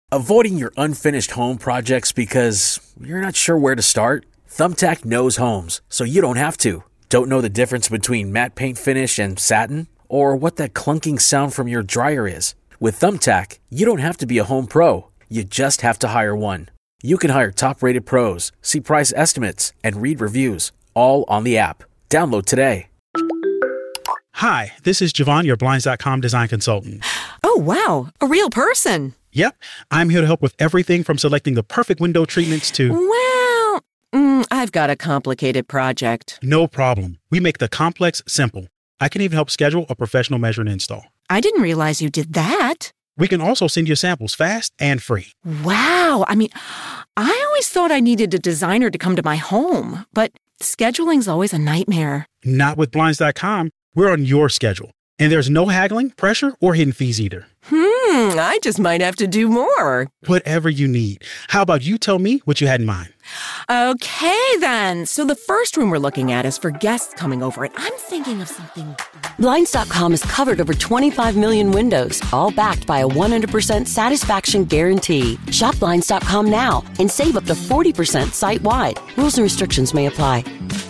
Avoiding your unfinished home projects because you're not sure where to start? Thumbtack knows homes, so you don't have to. Don't know the difference between matte paint finish and satin? Or what that clunking sound from your dryer is? With Thumbtack, you don't have to be a home pro. You just have to hire one. You can hire top-rated pros, see price estimates, and read reviews, all on the app. Download today. Hi, this is Javon, your Blinds.com design consultant. Oh, wow. A real person. Yep. I'm here to help with everything from selecting the perfect window treatments to... Well, I've got a complicated project. No problem. We make the complex simple. I can even help schedule a professional measure and install. I didn't realize you did that. We can also send you samples fast and free. Wow. I always thought I needed a designer to come to my home, but scheduling's always a nightmare. Not with Blinds.com. We're on your schedule. And there's no haggling, pressure, or hidden fees either. I just might have to do more. Whatever you need. How about you tell me what you had in mind? Okay, then. So the first room we're looking at is for guests coming over, and I'm thinking of something... Blinds.com has covered over 25 million windows, all backed by a 100% satisfaction guarantee. Shop Blinds.com now and save up to 40% site-wide. Rules and restrictions may apply.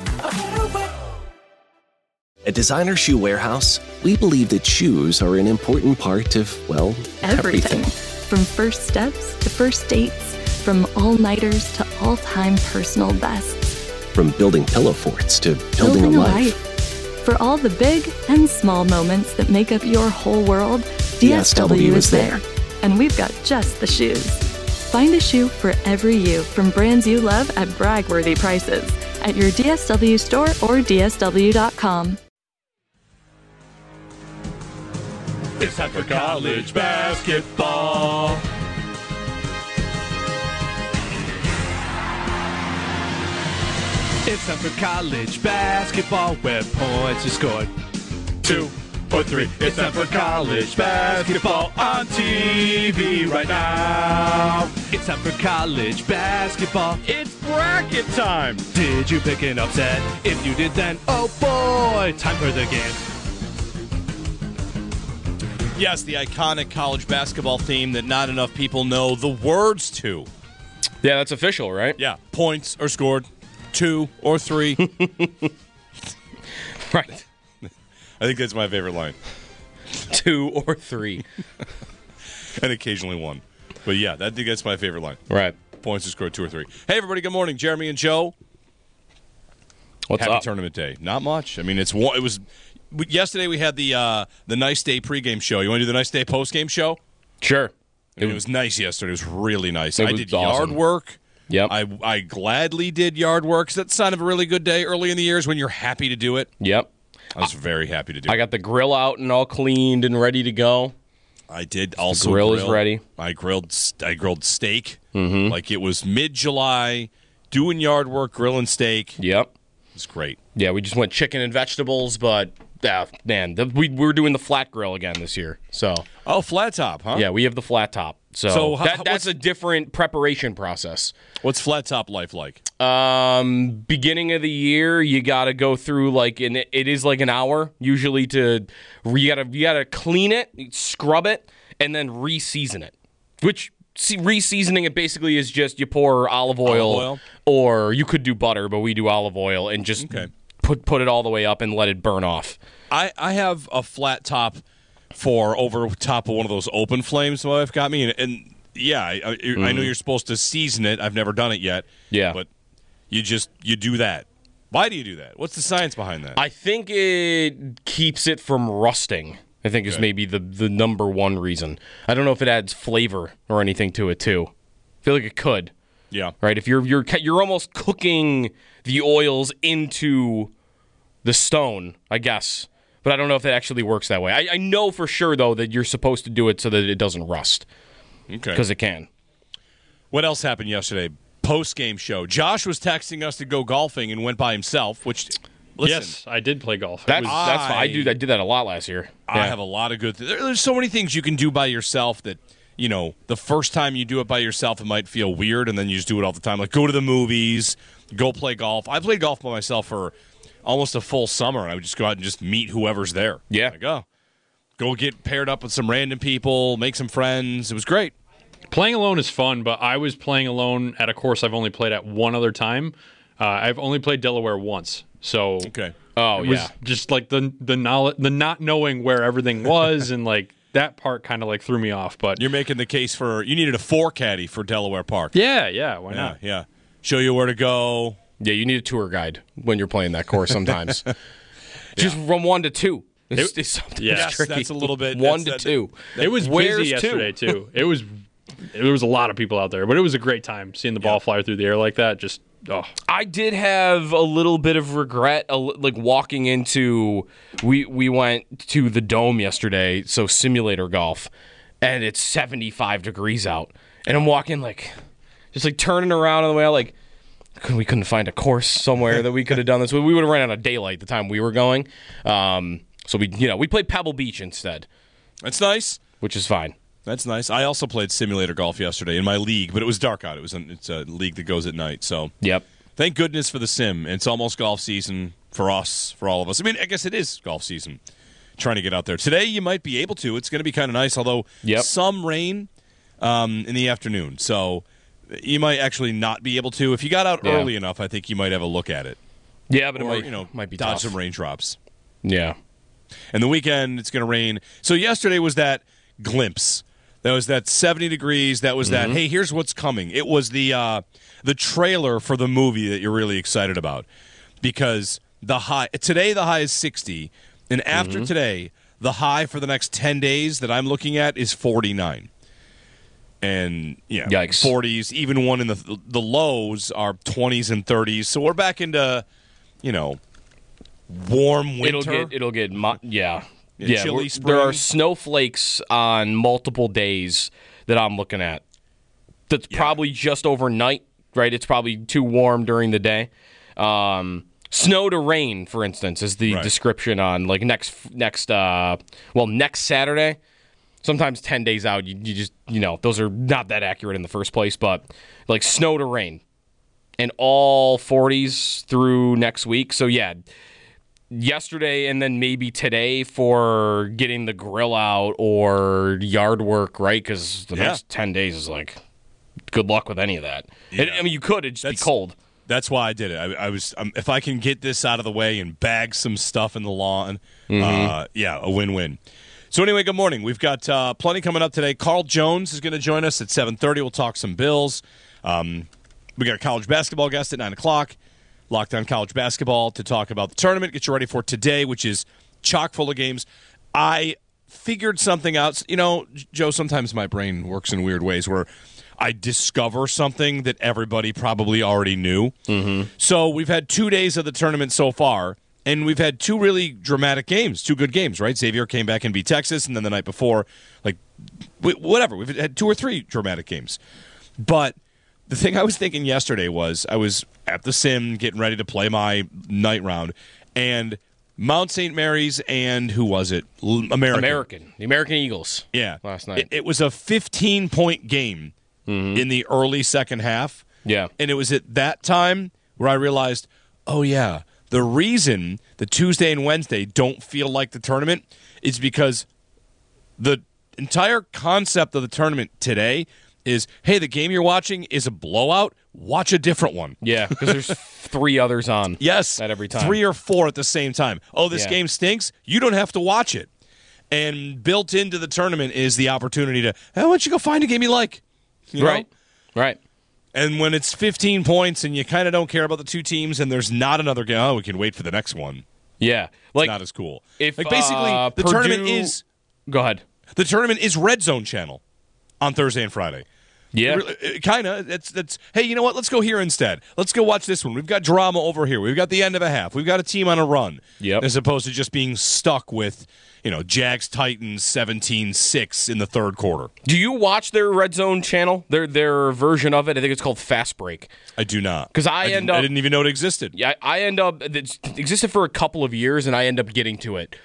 At Designer Shoe Warehouse, we believe that shoes are an important part of, well, everything. From first steps to first dates, from all-nighters to all-time personal bests. From building pillow forts to building a life. For all the big and small moments that make up your whole world, DSW is there. And we've got just the shoes. Find a shoe for every you from brands you love at brag-worthy prices at your DSW store or DSW.com. It's time for college basketball. It's time for college basketball where points are scored 2 or 3. It's time for college basketball on TV right now. It's time for college basketball. It's bracket time. Did you pick an upset? If you did, then oh boy, time for the game. Yes, the iconic college basketball theme that not enough people know the words to. Yeah, that's official, right? Yeah, points are scored 2 or 3. Right. I think that's my favorite line. 2 or 3. And occasionally 1. But yeah, I think that's my favorite line. Right. Points are scored 2 or 3. Hey, everybody, good morning. Jeremy and Joe. What's Happy up? tournament day. Not much. I mean, it was yesterday we had the Nice Day pregame show. You want to do the Nice Day postgame show? Sure. It was nice yesterday. It was really nice. I did awesome. yard work. Yep. I gladly did yard work. That's the sign of a really good day early in the year is when you're happy to do it. Yep. I was very happy to do it. I got the grill out and all cleaned and ready to go. I did also the grill is ready. I grilled steak. Mm-hmm. Like it was mid-July, doing yard work, grilling steak. Yep. It's great. Yeah, we just went chicken and vegetables, but we're doing the flat grill again this year. So. Oh, flat top, huh? Yeah, we have the flat top. So that's a different preparation process. What's flat top life like? Beginning of the year, you got to go through it is like an hour usually you got to clean it, scrub it, and then re-season it. Which re-seasoning it basically is just you pour olive oil, or you could do butter, but we do olive oil and just put it all the way up and let it burn off. I have a flat top for over top of one of those open flames my wife got me, and yeah, I know you're supposed to season it. I've never done it yet. Yeah. But you do that. Why do you do that? What's the science behind that? I think it keeps it from rusting. I think is maybe the number one reason. I don't know if it adds flavor or anything to it too. I feel like it could. Yeah. Right. If you're almost cooking the oils into the stone, I guess. But I don't know if that actually works that way. I know for sure though that you're supposed to do it so that it doesn't rust. Okay. Because it can. What else happened yesterday? Post-game show. Josh was texting us to go golfing and went by himself, which, listen. Yes, I did play golf. That's fine. I did that a lot last year. I have a lot of good things. There's so many things you can do by yourself that, the first time you do it by yourself, it might feel weird, and then you just do it all the time. Like go to the movies, go play golf. I played golf by myself for almost a full summer, and I would just go out and just meet whoever's there. Yeah. Like, go get paired up with some random people, make some friends. It was great. Playing alone is fun, but I was playing alone at a course I've only played at one other time. I've only played Delaware once, so okay. Oh, it was just like the knowledge, the not knowing where everything was, and like that part kind of like threw me off. But you're making the case for you needed a 4 caddy for Delaware Park. Yeah, why not? Yeah, show you where to go. Yeah, you need a tour guide when you're playing that course sometimes. Just from 1 to 2. It's sometimes tricky. That's a little bit 1 to 2. It was busy yesterday too. There was a lot of people out there, but it was a great time seeing the ball fly through the air like that. Just I did have a little bit of regret, like walking into. We went to the Dome yesterday, so simulator golf, and it's 75 degrees out, and I'm walking just turning around on the way out, like we couldn't find a course somewhere that we could have done this. We would have ran out of daylight the time we were going, so we played Pebble Beach instead. That's nice, which is fine. That's nice. I also played simulator golf yesterday in my league, but it was dark out. It's a league that goes at night. So yep. Thank goodness for the sim. It's almost golf season for us, for all of us. I mean, I guess it is golf season. Trying to get out there today, you might be able to. It's going to be kind of nice, although some rain in the afternoon. So you might actually not be able to. If you got out early enough, I think you might have a look at it. Yeah, but it might be dodge tough. some raindrops. Yeah. And the weekend, it's going to rain. So yesterday was that glimpse. That was that 70 degrees. That was that, hey, here's what's coming. It was the trailer for the movie that you're really excited about. Because today the high is 60, and after today, the high for the next 10 days that I'm looking at is 49. And, Yikes. 40s, even one in the lows are 20s and 30s. So we're back into, warm winter. It'll get chilly spring. There are snowflakes on multiple days that I'm looking at. That's probably just overnight, right? It's probably too warm during the day. Snow to rain, for instance, is the description on next Saturday. Sometimes 10 days out, you just those are not that accurate in the first place, but like snow to rain, and all 40s through next week. So yesterday and then maybe today for getting the grill out or yard work, right? Because the next 10 days is good luck with any of that. Yeah. I mean, you could. It'd just be cold. That's why I did it. I was if I can get this out of the way and bag some stuff in the lawn, a win-win. So anyway, good morning. We've got plenty coming up today. Carl Jones is going to join us at 7:30. We'll talk some Bills. We got a college basketball guest at 9 o'clock. Locked on college basketball to talk about the tournament. Get you ready for today, which is chock full of games. I figured something out. Joe, sometimes my brain works in weird ways where I discover something that everybody probably already knew. Mm-hmm. So we've had 2 days of the tournament so far, and we've had 2 really dramatic games, 2 good games, right? Xavier came back and beat Texas, and then the night before, whatever. We've had 2 or 3 dramatic games. But the thing I was thinking yesterday was I was at the Sim getting ready to play my night round, and Mount St. Mary's and who was it? The American Eagles. Yeah. Last night. It was a 15-point game in the early second half. Yeah. And it was at that time where I realized, the reason the Tuesday and Wednesday don't feel like the tournament is because the entire concept of the tournament today is, hey, the game you're watching is a blowout. Watch a different one. Yeah, because there's 3 others on. Yes. At every time. 3 or 4 at the same time. Oh, this game stinks? You don't have to watch it. And built into the tournament is the opportunity to, why don't you go find a game you like? Right. And when it's 15 points and you kind of don't care about the 2 teams and there's not another game, we can wait for the next one. Yeah. It's not as cool. Basically, the tournament is... Go ahead. The tournament is Red Zone Channel on Thursday and Friday. Yeah. Kind of. That's. Hey, you know what? Let's go here instead. Let's go watch this one. We've got drama over here. We've got the end of a half. We've got a team on a run. Yep. As opposed to just being stuck with, Jags-Titans 17-6 in the third quarter. Do you watch their Red Zone channel? Their version of it? I think it's called Fast Break. I do not. Because I didn't even know it existed. Yeah, it existed for a couple of years, and I end up getting to it.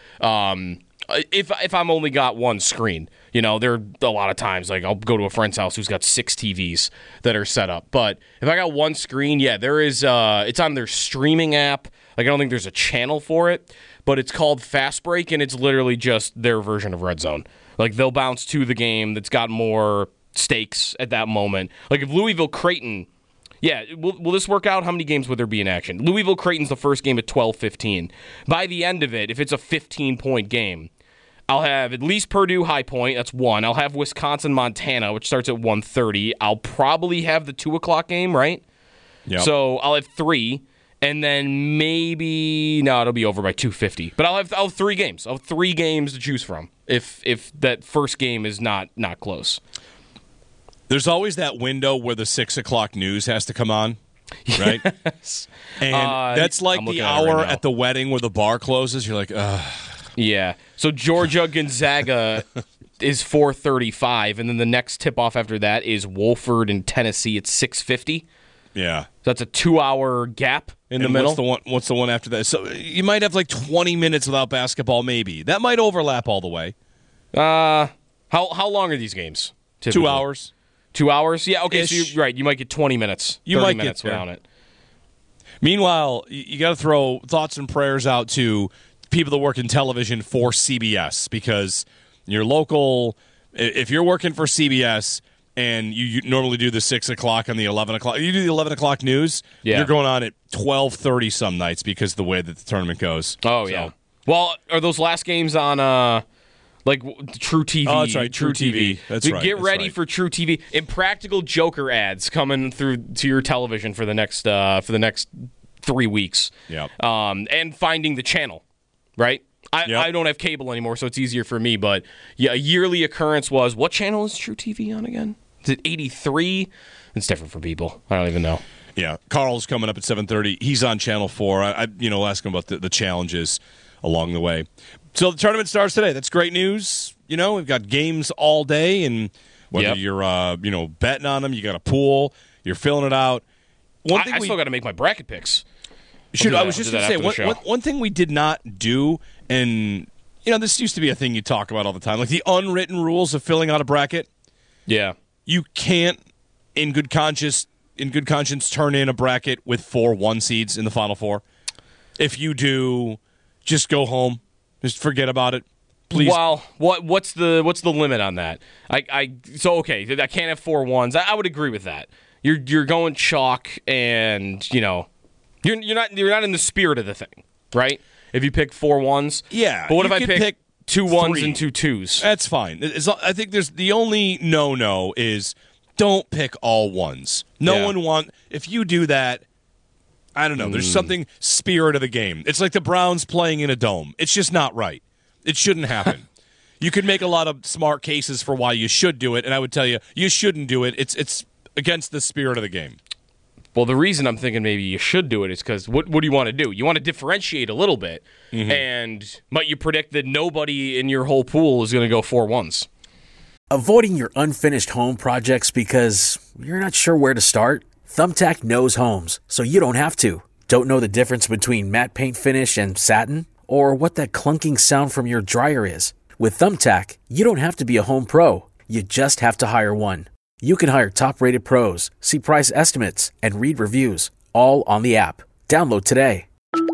If I'm only got one screen, there are a lot of times I'll go to a friend's house who's got 6 TVs that are set up. But if I got one screen, there is. It's on their streaming app. I don't think there's a channel for it, but it's called Fast Break, and it's literally just their version of Red Zone. They'll bounce to the game that's got more stakes at that moment. Like if Louisville Creighton, will this work out? How many games would there be in action? Louisville Creighton's the first game at 12:15. By the end of it, if it's a 15-point game, I'll have at least Purdue High Point. That's 1. I'll have Wisconsin Montana, which starts at 1:30. I'll probably have the 2 o'clock game, right? Yeah. So I'll have 3. And then it'll be over by 2:50. But I'll have 3 games. I'll have 3 games to choose from if that first game is not close. There's always that window where the 6 o'clock news has to come on, right? Yes. And that's like the hour at the wedding where the bar closes. You're like, ugh. Yeah. So Georgia Gonzaga is 4:35, and then the next tip-off after that is Wofford and Tennessee at 6:50. Yeah. So that's a 2-hour gap in the middle. What's the one after that? So you might have like 20 minutes without basketball, maybe. That might overlap all the way. How long are these games? Typically? 2 hours. 2 hours? Yeah, okay, Ish. so you're right. You might get 20 minutes. You 30 might minutes get there. without it. Meanwhile, you got to throw thoughts and prayers out to people that work in television for CBS, because your local, if you're working for CBS and you normally do the 6 o'clock and the 11 o'clock, you do the 11 o'clock news, you're going on at 12:30 some nights because of the way that the tournament goes. Oh, yeah. Well, are those last games on True TV? Oh, that's right, True TV. That's right. Get ready for True TV. Impractical Joker ads coming through to your television for the next 3 weeks. Yeah. And finding the channel, right? I don't have cable anymore, so it's easier for me. But yeah, a yearly occurrence was, what channel is True TV on again? Is it 83? It's different for people. I don't even know. Yeah, Carl's coming up at 7:30. He's on Channel 4. I'll ask him about the challenges along the way. So the tournament starts today. That's great news. We've got games all day, and whether you're betting on them, you got a pool, you're filling it out. I still got to make my bracket picks. I was just going to say, one thing we did not do, and this used to be a thing you talk about all the time, like the unwritten rules of filling out a bracket. Yeah. You can't, in good conscience, turn in a bracket with 4 1 seeds in the Final Four. If you do, just go home. Just forget about it. Please. Well, what's the limit on that? I can't have 4 1s. I would agree with that. You're going chalk, and you're not in the spirit of the thing, right? If you pick 4 1s, yeah. But what if I pick 2 1s 3. and 2 2s? That's fine. I think there's the only no is don't pick all 1s. No one if you do that. I don't know. There's something spirit of the game. It's like the Browns playing in a dome. It's just not right. It shouldn't happen. You could make a lot of smart cases for why you should do it, and I would tell you shouldn't do it. It's against the spirit of the game. Well, the reason I'm thinking maybe you should do it is because what do you want to do? You want to differentiate a little bit, but you predict that nobody in your whole pool is going to go 4 1s. Avoiding your unfinished home projects because you're not sure where to start? Thumbtack knows homes, so you don't have to. Don't know the difference between matte paint finish and satin? Or what that clunking sound from your dryer is? With Thumbtack, you don't have to be a home pro. You just have to hire one. You can hire top-rated pros, see price estimates, and read reviews, all on the app. Download today.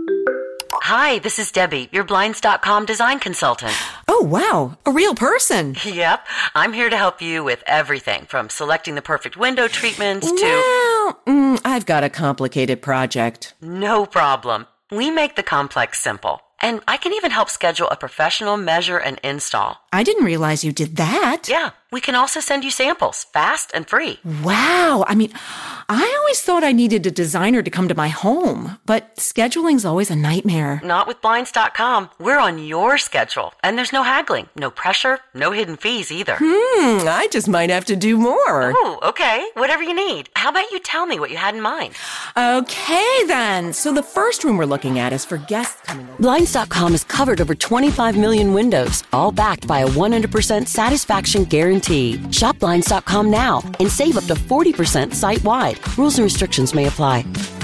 Hi, this is Debbie, your Blinds.com design consultant. Oh, wow. A real person. Yep. I'm here to help you with everything from selecting the perfect window treatments to... Well, I've got a complicated project. No problem. We make the complex simple. And I can even help schedule a professional measure and install. I didn't realize you did that. Yeah. We can also send you samples, fast and free. Wow. I always thought I needed a designer to come to my home, but scheduling's always a nightmare. Not with Blinds.com. We're on your schedule, and there's no haggling, no pressure, no hidden fees either. I just might have to do more. Oh, okay. Whatever you need. How about you tell me what you had in mind? Okay, then. So the first room we're looking at is for guests coming over. Blinds.com has covered over 25 million windows, all backed by a 100% satisfaction guarantee. Shop Blinds.com now and save up to 40% site-wide. Rules and restrictions may apply.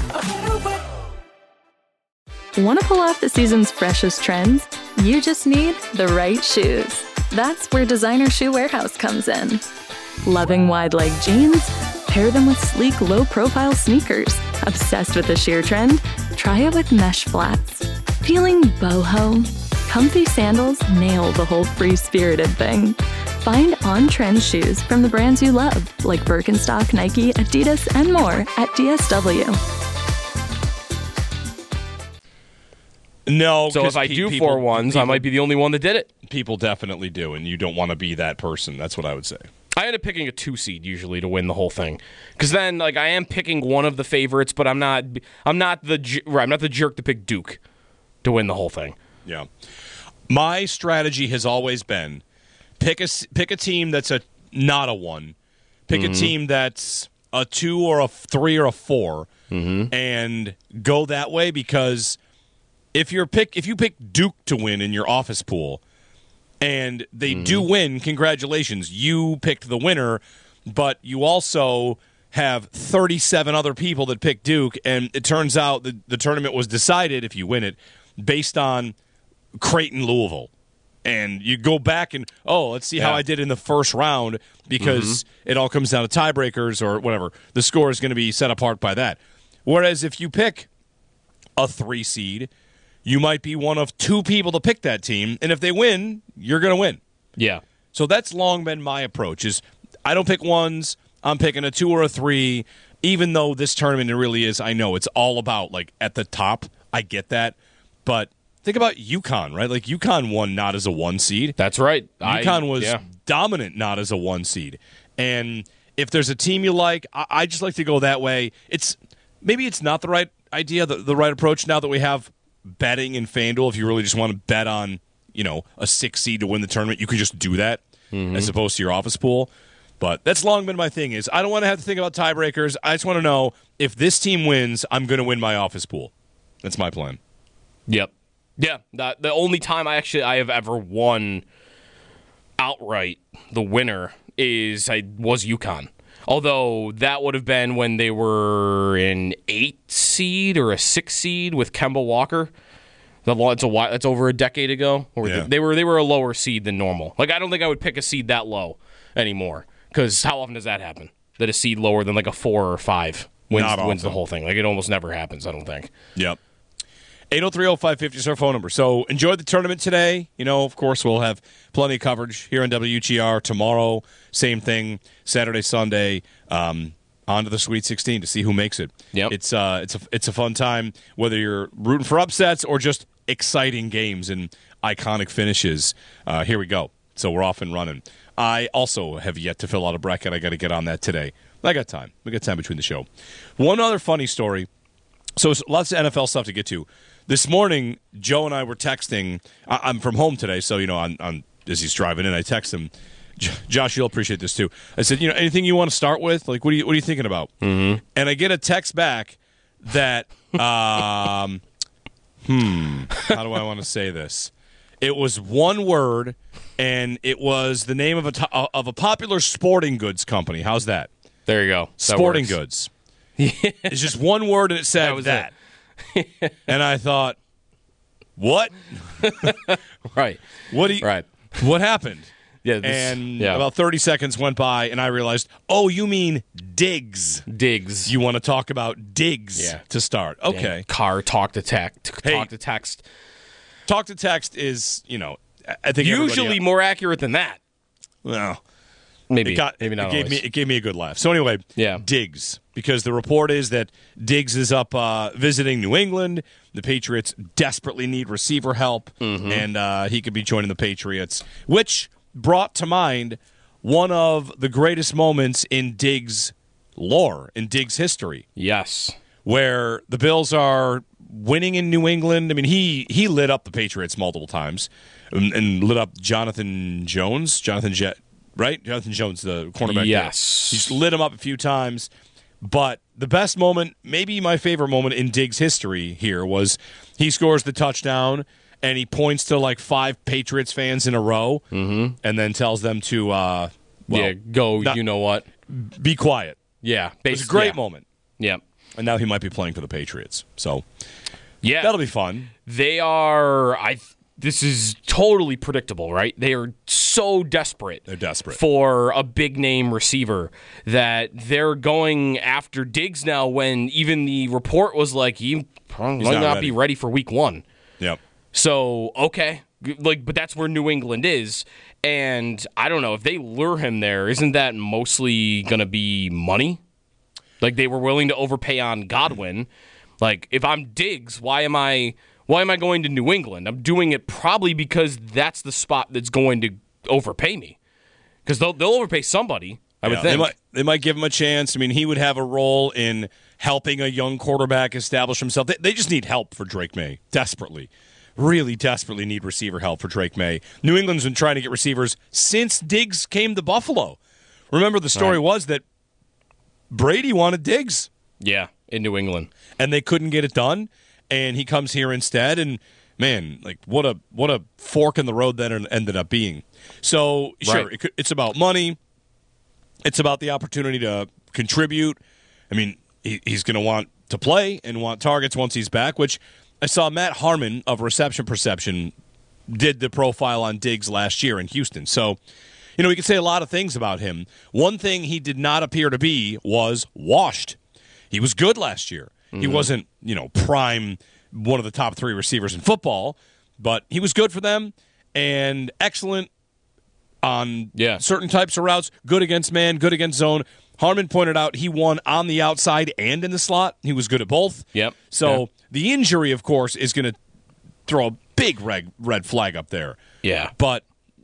Want to pull off the season's freshest trends? You just need the right shoes. That's where Designer Shoe Warehouse comes in. Loving wide-leg jeans? Pair them with sleek, low-profile sneakers. Obsessed with the sheer trend? Try it with mesh flats. Feeling boho? Comfy sandals nail the whole free-spirited thing. Find on-trend shoes from the brands you love, like Birkenstock, Nike, Adidas, and more at DSW. No, so if I do 4-1s, I might be the only one that did it. People definitely do, and you don't want to be that person. That's what I would say. I end up picking a 2 seed usually to win the whole thing, because then I am picking one of the favorites, but I'm not the jerk to pick Duke to win the whole thing. Yeah, my strategy has always been pick a team that's not a 1, pick a team that's a 2 or a 3 or a 4, and go that way, because if you pick Duke to win in your office pool, and they do win, congratulations, you picked the winner, but you also have 37 other people that picked Duke, and it turns out the tournament was decided, if you win it, based on Creighton, Louisville. And you go back and, let's see how I did in the first round, because it all comes down to tiebreakers or whatever. The score is going to be set apart by that. Whereas if you pick a 3 seed, you might be one of 2 people to pick that team, and if they win, you're going to win. Yeah. So that's long been my approach, is I don't pick 1s, I'm picking a 2 or a 3, even though this tournament it really is, I know, it's all about, at the top. I get that. But think about UConn, right? UConn won not as a 1 seed. That's right. UConn was dominant not as a 1 seed. And if there's a team you like, I just like to go that way. Maybe it's not the right idea, the right approach now that we have betting in FanDuel. If you really just want to bet on, a 6 seed to win the tournament, you can just do that as opposed to your office pool. But that's long been my thing, is I don't want to have to think about tiebreakers. I just want to know if this team wins, I'm going to win my office pool. That's my plan. Yep. Yeah. The only time I have ever won outright, the winner, was UConn. Although that would have been when they were an 8 seed or a 6 seed with Kemba Walker. That's over a decade ago. They were a lower seed than normal. I don't think I would pick a seed that low anymore, because how often does that happen? That a seed lower than a 4 or 5 wins the whole thing. It almost never happens, I don't think. Yep. 803-0550 is our phone number. So enjoy the tournament today. Of course, we'll have plenty of coverage here on WGR tomorrow. Same thing, Saturday, Sunday, on to the Sweet 16 to see who makes it. Yep. It's a fun time, whether you're rooting for upsets or just exciting games and iconic finishes. Here we go. So we're off and running. I also have yet to fill out a bracket. I got to get on that today. I got time. We got time between the show. One other funny story. So lots of NFL stuff to get to. This morning, Joe and I were texting. I'm from home today, so on as he's driving in, I text him. Josh, you'll appreciate this too. I said, anything you want to start with? What are you thinking about? And I get a text back that, how do I want to say this? It was one word, and it was the name of a popular sporting goods company. How's that? There you go. Sporting goods. It's just one word, and it said that. And I thought, what? Right. What happened? Yeah. About 30 seconds went by, and I realized, you mean Diggs. Diggs. You want to talk about Diggs to start. Okay. Car talk to text. Talk to text. Talk to text is, I think usually more accurate than that. Well, maybe not. It gave me a good laugh. So anyway, Diggs, because the report is that Diggs is up visiting New England. The Patriots desperately need receiver help, and he could be joining the Patriots, which brought to mind one of the greatest moments in Diggs' lore, in Diggs' history. Yes. Where the Bills are winning in New England. I mean, he lit up the Patriots multiple times and lit up Jonathan Jones, right? Jonathan Jones, the cornerback. Yes. He just lit him up a few times. But the best moment, maybe my favorite moment in Diggs' history here, was he scores the touchdown, and he points to 5 Patriots fans in a row, and then tells them to, go, you know what? Be quiet. Yeah. It was a great moment. Yeah. And now he might be playing for the Patriots. So, yeah, that'll be fun. They are, this is totally predictable, right? They are so desperate. They're desperate for a big-name receiver that they're going after Diggs now, when even the report was he might not be ready for week 1. Yep. So, okay, but that's where New England is. And I don't know, if they lure him there, isn't that mostly going to be money? Like, they were willing to overpay on Godwin. Like, if I'm Diggs, why am I going to New England? I'm doing it probably because that's the spot that's going to overpay me. Because they'll overpay somebody, I would think. They might give him a chance. I mean, he would have a role in helping a young quarterback establish himself. They just need help for Drake May, desperately. Really desperately need receiver help for Drake May. New England's been trying to get receivers since Diggs came to Buffalo. Remember, the story was that Brady wanted Diggs. Yeah, in New England. And they couldn't get it done, and he comes here instead, and man, like what a fork in the road that ended up being. So, sure, it's about money. It's about the opportunity to contribute. I mean, he's going to want to play and want targets once he's back, which I saw Matt Harmon of Reception Perception did the profile on Diggs last year in Houston. So, we could say a lot of things about him. One thing he did not appear to be was washed. He was good last year. Mm-hmm. He wasn't, prime, one of the top 3 receivers in football, but he was good for them and excellent on certain types of routes, good against man, good against zone. Harmon pointed out he won on the outside and in the slot. He was good at both. Yep. So the injury, of course, is going to throw a big red flag up there. Yeah. But,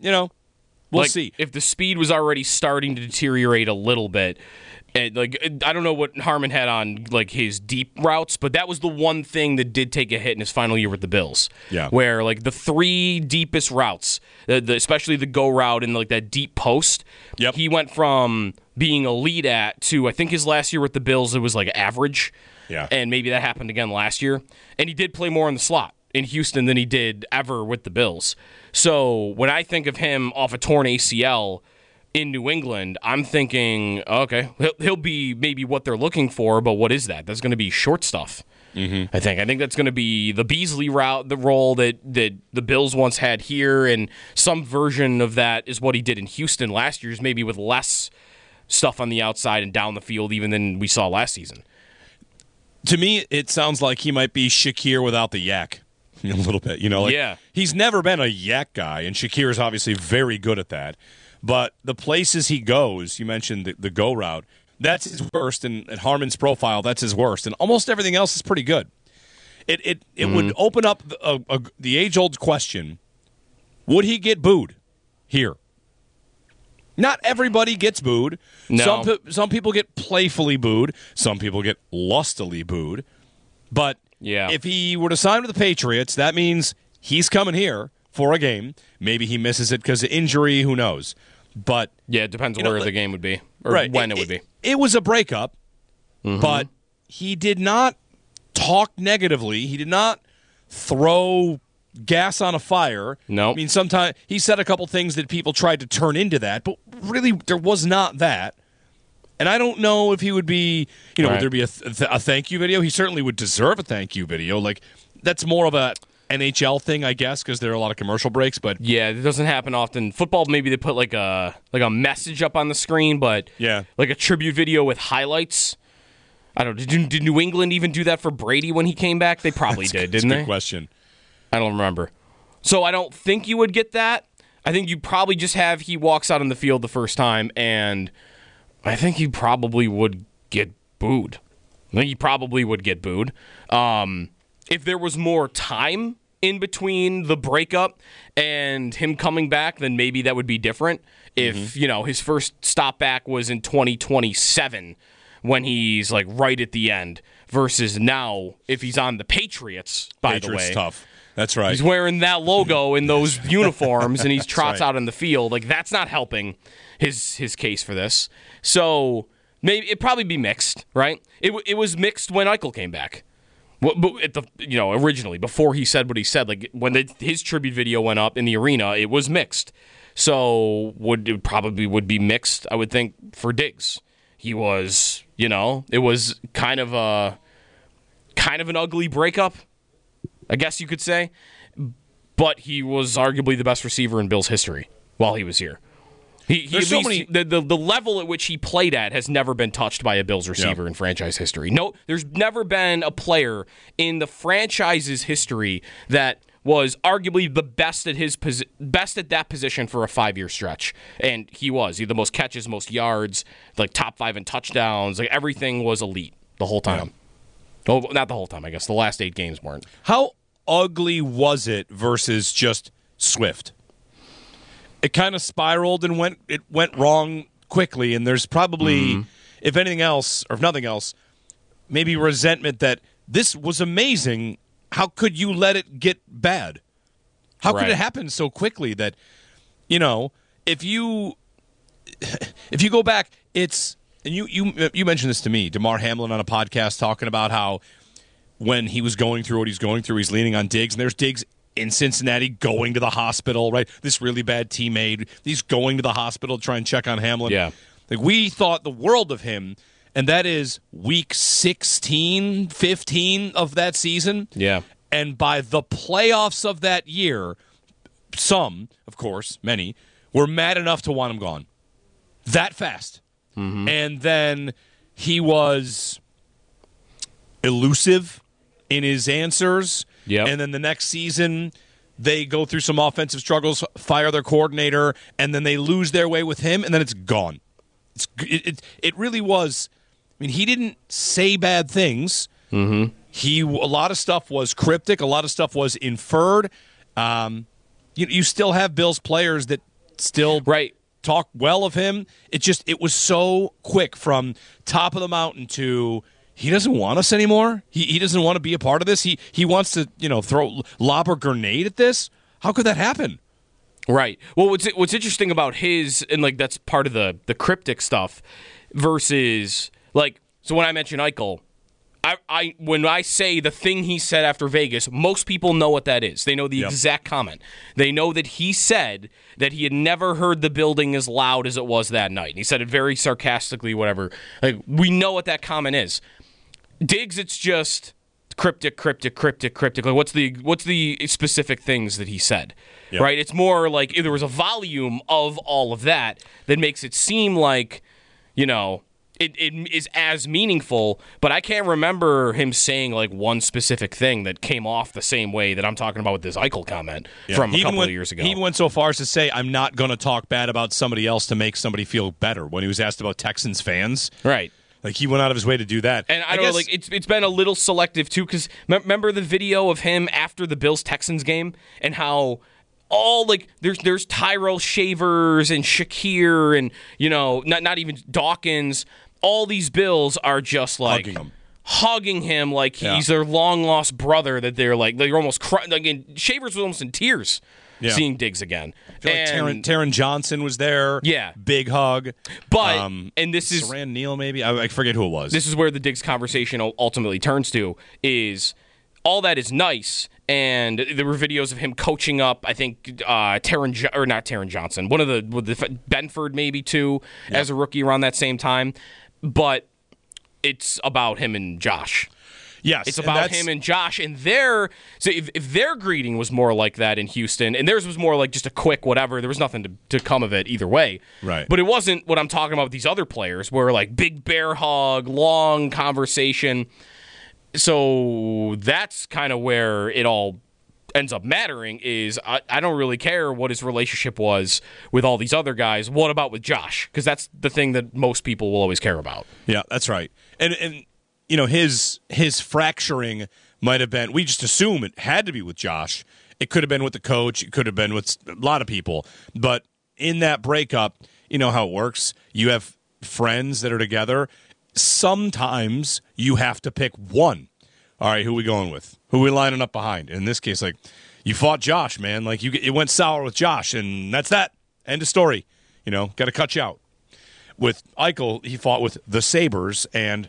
we'll see. If the speed was already starting to deteriorate a little bit, I don't know what Harmon had on his deep routes, but that was the one thing that did take a hit in his final year with the Bills. Yeah. Where the 3 deepest routes, especially the go route and that deep post, he went from being elite at to, I think his last year with the Bills, it was average. Yeah. And maybe that happened again last year. And he did play more in the slot in Houston than he did ever with the Bills. So when I think of him off a torn ACL in New England, I'm thinking, okay, he'll be maybe what they're looking for, but what is that? That's going to be short stuff. Mm-hmm. I think that's going to be the Beasley route, the role that the Bills once had here, and some version of that is what he did in Houston last year, maybe with less stuff on the outside and down the field even than we saw last season. To me, it sounds like he might be Shakir without the yak. A little bit, he's never been a yak guy, and Shakir is obviously very good at that. But the places he goes, you mentioned the go route, that's his worst, and at Harmon's profile, that's his worst, and almost everything else is pretty good. It would open up the age-old question, would he get booed here? Not everybody gets booed. No. Some people get playfully booed. Some people get lustily booed. But if he were to sign with the Patriots, that means he's coming here for a game. Maybe he misses it because of injury. Who knows? But it depends on where the game would be or when it would be. It was a breakup, but he did not talk negatively. He did not throw gas on a fire. No. I mean, sometimes he said a couple things that people tried to turn into that, but really there was not that. And I don't know if he would be, would there be a thank you video? He certainly would deserve a thank you video. That's more of a NHL thing, I guess, because there are a lot of commercial breaks. But yeah, it doesn't happen often. Football, maybe they put a message up on the screen, but a tribute video with highlights. I don't know. Did New England even do that for Brady when he came back? They probably did, didn't they? That's a good question. I don't remember. So I don't think you would get that. I think you probably just have he walks out on the field the first time, and I think he probably would get booed. If there was more time in between the breakup and him coming back, then maybe that would be different. If, his first stop back was in 2027 when he's right at the end versus now if he's on the Patriots, by the way. Tough. That's right. He's wearing that logo in those uniforms and he trots out on the field. That's not helping his case for this. So maybe it'd probably be mixed, right? It was mixed when Eichel came back. At the originally before he said what he said, when his tribute video went up in the arena, it was mixed. So it probably would be mixed, I would think, for Diggs. He was, it was kind of an ugly breakup, I guess you could say. But he was arguably the best receiver in Bills history while he was here. The level at which he played at has never been touched by a Bills receiver in franchise history. No, there's never been a player in the franchise's history that was arguably the best at best at that position for a 5-year stretch, and he was. He had the most catches, most yards, like top 5 in touchdowns. Like everything was elite the whole time. Yeah. Oh, not the whole time, I guess. The last 8 games weren't. How ugly was it versus just Swift? It kind of spiraled and went wrong quickly, and there's probably, if anything else, or if nothing else, maybe resentment that this was amazing. How could you let it get bad? How could it happen so quickly that, if you go back, it's, and you mentioned this to me, Damar Hamlin on a podcast talking about how when he was going through what he's going through, he's leaning on Diggs, and there's Diggs in Cincinnati going to the hospital, right? This really bad teammate. He's going to the hospital to try and check on Hamlin. Yeah. Like, we thought the world of him, and that is week 16, 15 of that season. Yeah. And by the playoffs of that year, some, of course, many, were mad enough to want him gone. That fast. Mm-hmm. And then he was elusive in his answers. Yep. And then the next season, they go through some offensive struggles, fire their coordinator, and then they lose their way with him, and then it's gone. It really was. I mean, he didn't say bad things. Mm-hmm. A lot of stuff was cryptic. A lot of stuff was inferred. You still have Bills players that still talk well of him. It was so quick from top of the mountain to he doesn't want us anymore. He doesn't want to be a part of this. He wants to lob a grenade at this. How could that happen? Right. Well, what's interesting about his, and like that's part of the cryptic stuff versus so when I mention Eichel, when I say the thing he said after Vegas, most people know what that is. They know the exact comment. They know that he said that he had never heard the building as loud as it was that night. And he said it very sarcastically, whatever. Like, we know what that comment is. Diggs, it's just cryptic. Like, what's the specific things that he said? Yep. Right? It's more like if there was a volume of all of that that makes it seem like, it is as meaningful, but I can't remember him saying like one specific thing that came off the same way that I'm talking about with this Eichel comment from a couple of years ago. He even went so far as to say, I'm not going to talk bad about somebody else to make somebody feel better when he was asked about Texans fans. Right. Like, he went out of his way to do that. And I don't know, like, it's been a little selective, too, because remember the video of him after the Bills-Texans game and how there's Tyrell Shavers and Shakir and, not even Dawkins. All these Bills are just like hugging him like he's their long-lost brother that they're almost crying. Again, Shavers was almost in tears. Yeah. Seeing Diggs again. I feel like Taron Johnson was there. Yeah. Big hug. But, and this is... Saran Neal, maybe? I forget who it was. This is where the Diggs conversation ultimately turns to, is all that is nice, and there were videos of him coaching up, I think, not Taron Johnson, one of the Benford maybe, too, as a rookie around that same time. But it's about him and Josh. Yes, it's about him and Josh, and if their greeting was more like that in Houston, and theirs was more like just a quick whatever, there was nothing to come of it either way. Right. But it wasn't what I'm talking about with these other players, where like big bear hug, long conversation. So that's kind of where it all ends up mattering. Is I don't really care what his relationship was with all these other guys. What about with Josh? Because that's the thing that most people will always care about. Yeah, that's right. And his fracturing might have been, we just assume it had to be with Josh. It could have been with the coach. It could have been with a lot of people. But in that breakup, you know how it works. You have friends that are together. Sometimes you have to pick one. All right, who are we going with? Who are we lining up behind? In this case, like, you fought Josh, man. Like, it went sour with Josh, and that's that. End of story. Got to cut you out. With Eichel, he fought with the Sabres, and...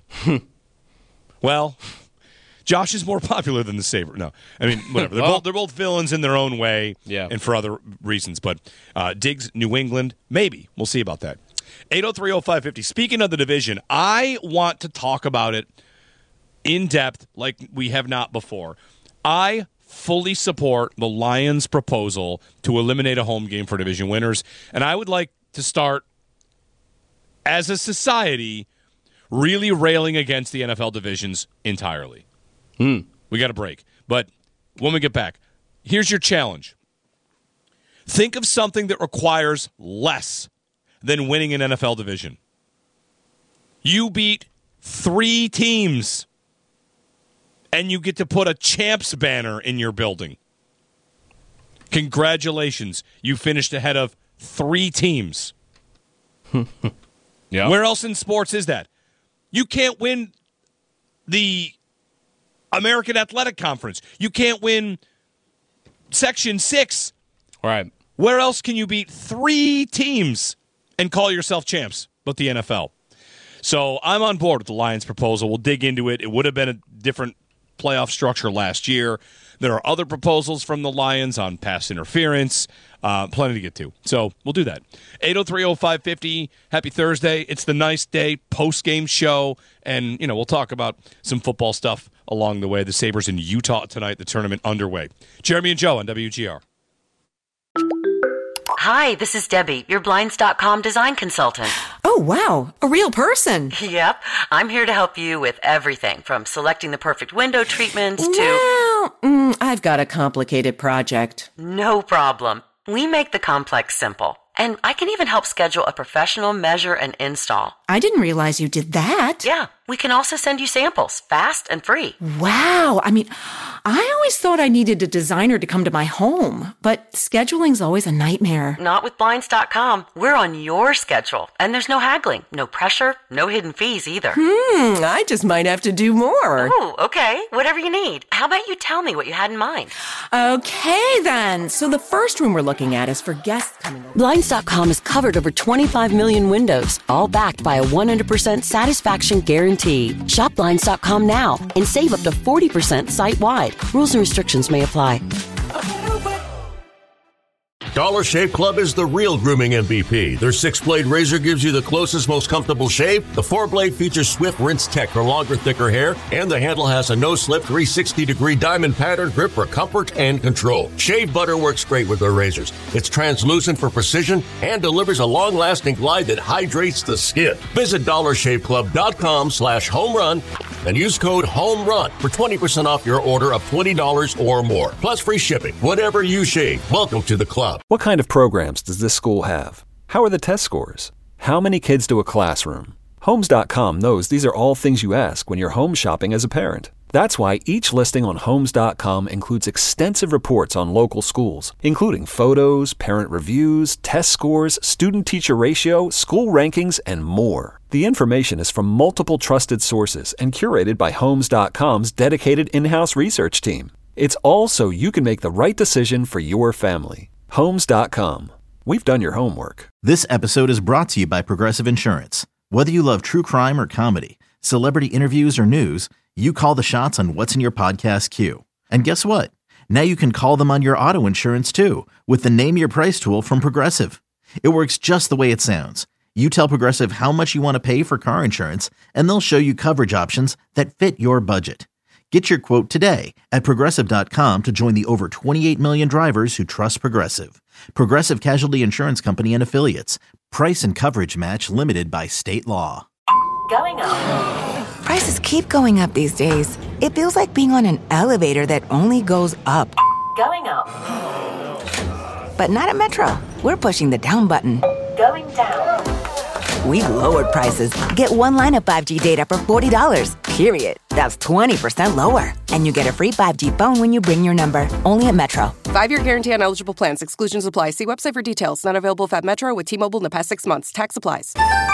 Well, Josh is more popular than the Sabre. No, I mean, whatever. They're both villains in their own way, and for other reasons. But Diggs, New England, maybe. We'll see about that. 803-0550. Speaking of the division, I want to talk about it in depth like we have not before. I fully support the Lions' proposal to eliminate a home game for division winners, and I would like to start, as a society, really railing against the NFL divisions entirely. We got a break. But when we get back, here's your challenge. Think of something that requires less than winning an NFL division. You beat 3 teams, and you get to put a champs banner in your building. Congratulations. You finished ahead of 3 teams. Yeah. Where else in sports is that? You can't win the American Athletic Conference. You can't win Section 6. Right. Where else can you beat 3 teams and call yourself champs but the NFL? So I'm on board with the Lions' proposal. We'll dig into it. It would have been a different playoff structure last year. There are other proposals from the Lions on pass interference. Plenty to get to. So we'll do that. 803-0550. Happy Thursday. It's the nice day post-game show. And, we'll talk about some football stuff along the way. The Sabres in Utah tonight, the tournament underway. Jeremy and Joe on WGR. Hi, this is Debbie, your Blinds.com design consultant. Oh, wow. A real person. Yep. I'm here to help you with everything from selecting the perfect window treatments to... Well, I've got a complicated project. No problem. We make the complex simple. And I can even help schedule a professional measure and install. I didn't realize you did that. Yeah. We can also send you samples, fast and free. Wow. I always thought I needed a designer to come to my home, but scheduling's always a nightmare. Not with Blinds.com. We're on your schedule, and there's no haggling, no pressure, no hidden fees either. I just might have to do more. Ooh, okay. Whatever you need. How about you tell me what you had in mind? Okay, then. So the first room we're looking at is for guests coming over. Blinds.com has covered over 25 million windows, all backed by a 100% satisfaction guarantee. Shop Blinds.com now and save up to 40% site-wide. Rules and restrictions may apply. Dollar Shave Club is the real grooming MVP. Their 6-blade razor gives you the closest, most comfortable shave. The 4-blade features swift rinse tech for longer, thicker hair. And the handle has a no-slip 360-degree diamond pattern grip for comfort and control. Shave butter works great with their razors. It's translucent for precision and delivers a long-lasting glide that hydrates the skin. Visit DollarShaveClub.com/homerun and use code HOMERUN for 20% off your order of $20 or more. Plus free shipping. Whatever you shave, welcome to the club. What kind of programs does this school have? How are the test scores? How many kids to a classroom? Homes.com knows these are all things you ask when you're home shopping as a parent. That's why each listing on Homes.com includes extensive reports on local schools, including photos, parent reviews, test scores, student-teacher ratio, school rankings, and more. The information is from multiple trusted sources and curated by Homes.com's dedicated in-house research team. It's all so you can make the right decision for your family. Homes.com. We've done your homework. This episode is brought to you by Progressive Insurance. Whether you love true crime or comedy, celebrity interviews or news, you call the shots on what's in your podcast queue. And guess what? Now you can call them on your auto insurance too with the Name Your Price tool from Progressive. It works just the way it sounds. You tell Progressive how much you want to pay for car insurance, and they'll show you coverage options that fit your budget. Get your quote today at Progressive.com to join the over 28 million drivers who trust Progressive. Progressive Casualty Insurance Company and Affiliates. Price and coverage match limited by state law. Going up. Prices keep going up these days. It feels like being on an elevator that only goes up. Going up. But not at Metro. We're pushing the down button. Going down. We've lowered prices. Get one line of 5G data for $40, period. That's 20% lower. And you get a free 5G phone when you bring your number. Only at Metro. 5-year guarantee on eligible plans. Exclusions apply. See website for details. Not available at Metro with T-Mobile in the past 6 months. Tax applies.